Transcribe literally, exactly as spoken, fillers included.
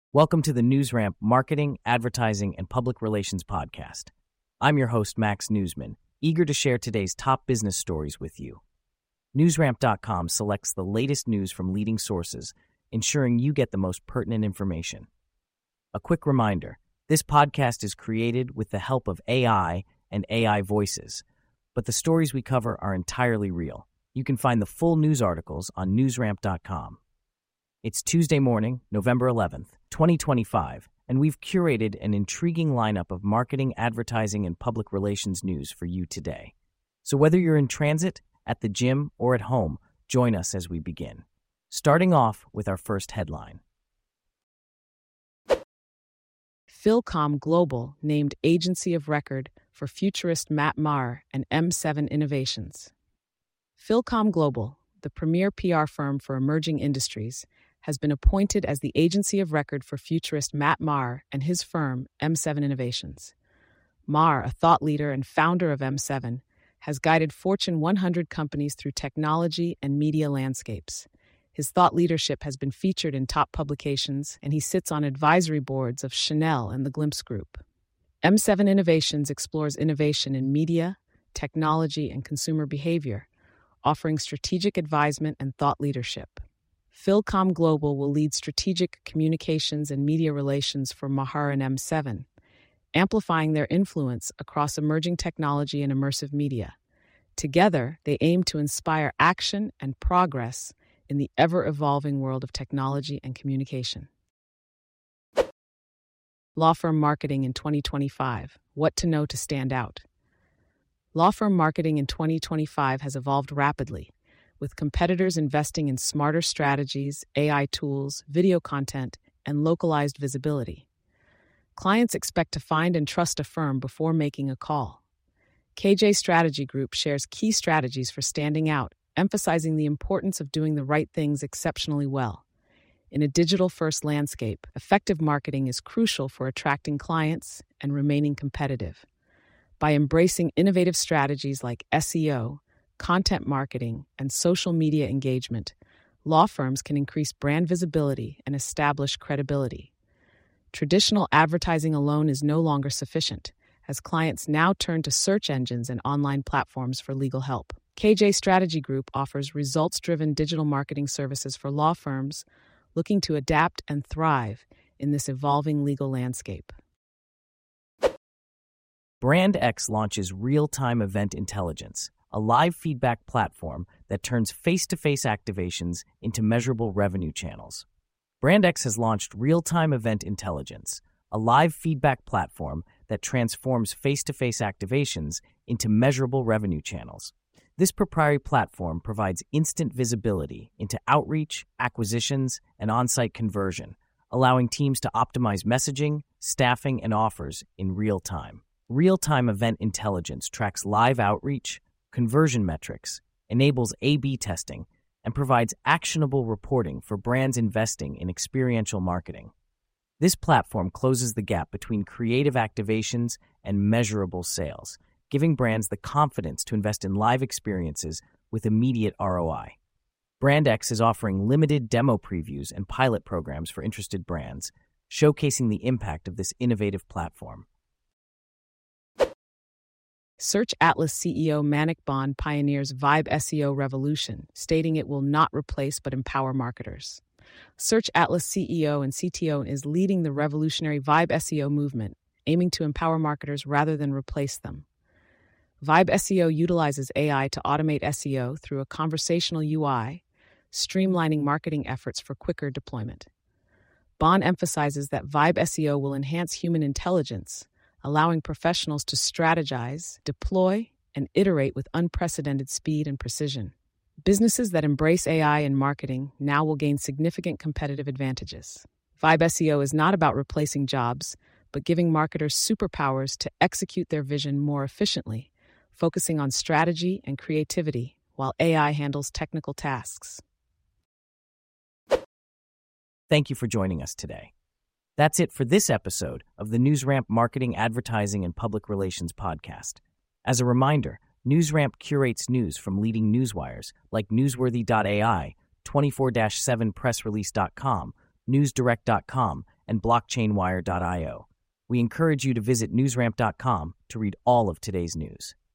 Welcome to the NewsRamp Marketing, Advertising, and Public Relations Podcast. I'm your host, Max Newsman, eager to share today's top business stories with you. NewsRamp dot com selects the latest news from leading sources, ensuring you get the most pertinent information. A quick reminder, this podcast is created with the help of A I and A I voices, but the stories we cover are entirely real. You can find the full news articles on NewsRamp dot com. It's Tuesday morning, November eleventh, twenty twenty-five, and we've curated an intriguing lineup of marketing, advertising, and public relations news for you today. So whether you're in transit, at the gym, or at home, join us as we begin. Starting off with our first headline. Philcom Global named Agency of Record for futurist Matt Maher and M seven Innovations. Philcom Global, the premier P R firm for emerging industries, has been appointed as the agency of record for futurist Matt Maher and his firm, M seven Innovations. Maher, a thought leader and founder of M seven, has guided Fortune one hundred companies through technology and media landscapes. His thought leadership has been featured in top publications, and he sits on advisory boards of Chanel and the Glimpse Group. M seven Innovations explores innovation in media, technology, and consumer behavior, offering strategic advisement and thought leadership. Philcom Global will lead strategic communications and media relations for Maher and M seven, amplifying their influence across emerging technology and immersive media. Together, they aim to inspire action and progress in the ever-evolving world of technology and communication. Law firm marketing in twenty twenty-five. What to know to stand out. Law firm marketing in twenty twenty-five has evolved rapidly, with competitors investing in smarter strategies, A I tools, video content, and localized visibility. Clients expect to find and trust a firm before making a call. K J Strategy Group shares key strategies for standing out, emphasizing the importance of doing the right things exceptionally well. In a digital-first landscape, effective marketing is crucial for attracting clients and remaining competitive. By embracing innovative strategies like S E O, content marketing, and social media engagement, law firms can increase brand visibility and establish credibility. Traditional advertising alone is no longer sufficient, as clients now turn to search engines and online platforms for legal help. K J Strategy Group offers results-driven digital marketing services for law firms looking to adapt and thrive in this evolving legal landscape. BrandX launches Real-Time Event Intelligence, a live feedback platform that turns face-to-face activations into measurable revenue channels. BrandX has launched Real-Time Event Intelligence, a live feedback platform that transforms face-to-face activations into measurable revenue channels. This proprietary platform provides instant visibility into outreach, acquisitions, and on-site conversion, allowing teams to optimize messaging, staffing, and offers in real time. Real-Time Event Intelligence tracks live outreach, conversion metrics, enables A B testing, and provides actionable reporting for brands investing in experiential marketing. This platform closes the gap between creative activations and measurable sales, giving brands the confidence to invest in live experiences with immediate R O I. BrandX is offering limited demo previews and pilot programs for interested brands, showcasing the impact of this innovative platform. Search Atlas C E O Manik Bond pioneers Vibe S E O revolution, stating it will not replace but empower marketers. Search Atlas C E O and C T O is leading the revolutionary Vibe S E O movement, aiming to empower marketers rather than replace them. Vibe S E O utilizes A I to automate S E O through a conversational U I, streamlining marketing efforts for quicker deployment. Bond emphasizes that Vibe S E O will enhance human intelligence, allowing professionals to strategize, deploy, and iterate with unprecedented speed and precision. Businesses that embrace A I in marketing now will gain significant competitive advantages. Vibe S E O is not about replacing jobs, but giving marketers superpowers to execute their vision more efficiently, focusing on strategy and creativity while A I handles technical tasks. Thank you for joining us today. That's it for this episode of the NewsRamp Marketing, Advertising, and Public Relations Podcast. As a reminder, NewsRamp curates news from leading newswires like Newsworthy dot A I, twenty-four seven press release dot com, News Direct dot com, and blockchain wire dot io. We encourage you to visit newsramp dot com to read all of today's news.